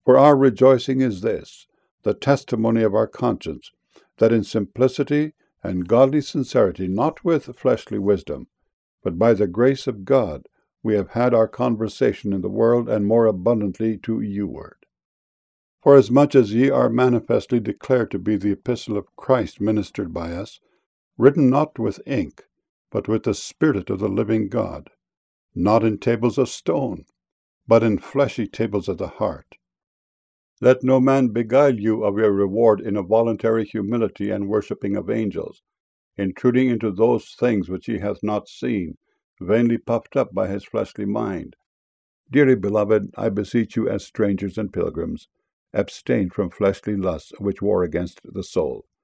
For our rejoicing is this, the testimony of our conscience, that in simplicity and godly sincerity, not with fleshly wisdom, but by the grace of God, we have had our conversation in the world, and more abundantly to youward. Forasmuch as ye are manifestly declared to be the epistle of Christ ministered by us, written not with ink, but with the Spirit of the living God, not in tables of stone, but in fleshy tables of the heart. Let no man beguile you of your reward in a voluntary humility and worshipping of angels, intruding into those things which he hath not seen, vainly puffed up by his fleshly mind. Dearly beloved, I beseech you as strangers and pilgrims, abstain from fleshly lusts which war against the soul.